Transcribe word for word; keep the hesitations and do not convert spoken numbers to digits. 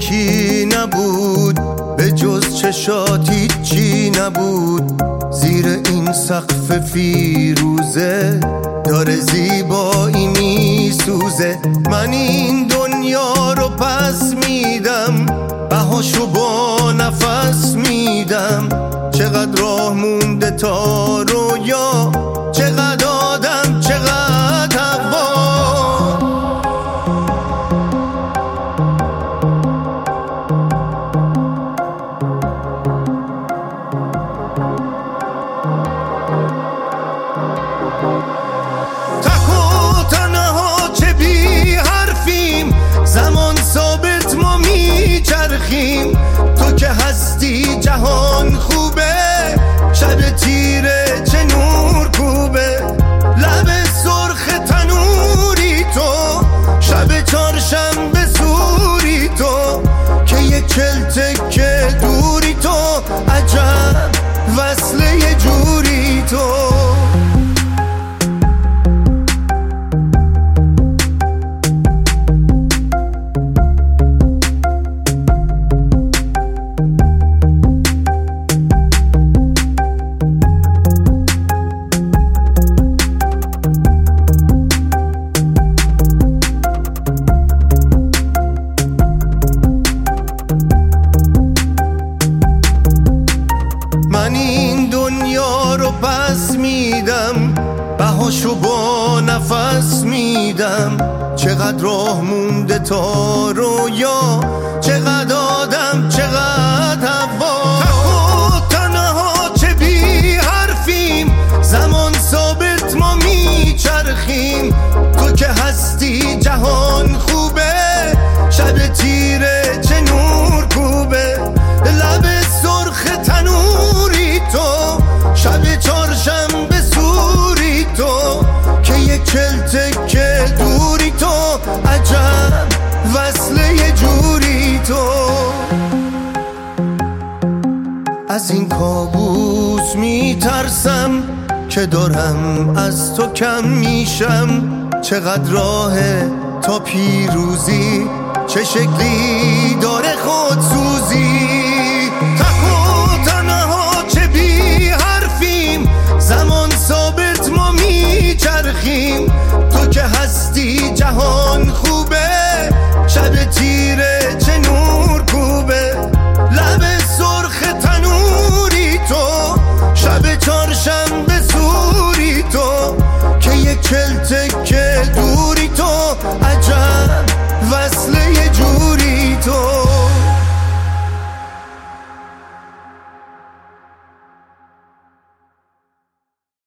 یکی نبود، به جز چشات هیچی نبود. زیر این سقف فیروزه داره زیبایی میسوزه. من این دنیا رو پس میدم، بهاشو با نفس میدم. چقدر راه مونده تا رویا، چقدر آدم، چقدر هوا. تک و تنها چه بی حرفیم، زمان ثابت ما میچرخیم. تو که هستی جهان خوبه، شب تیره چه نور کوبه. لب سرخ تنوری تو، شب چهارشنبه سوری تو. که یک چل تکه دوری تو، عجب وصله یه جوری تو. من این دنیا رو پس میدم، بهاشو با نفس میدم. چقدر راه مونده تا رویا، چقدر آدم، چقدر هوا. تک و تنها چه بی حرفیم، زمان ثابت ما میچرخیم. تو که هستی جهان خوبه، شب تیره چه نور کوبه. لب سرخ تنوری تو، شب چهارشنبه سوری تو. که یک چل تکه دوری تو، عجب وصله یه جوری تو. از این کابوس میترسم که دارم از تو کم میشم. چقدر راهه تا پیروزی، چه شکلی داره خودسوزی. تک و تنها چه بی حرفیم، زمان ثابت ما میچرخیم. تو که هستی جهان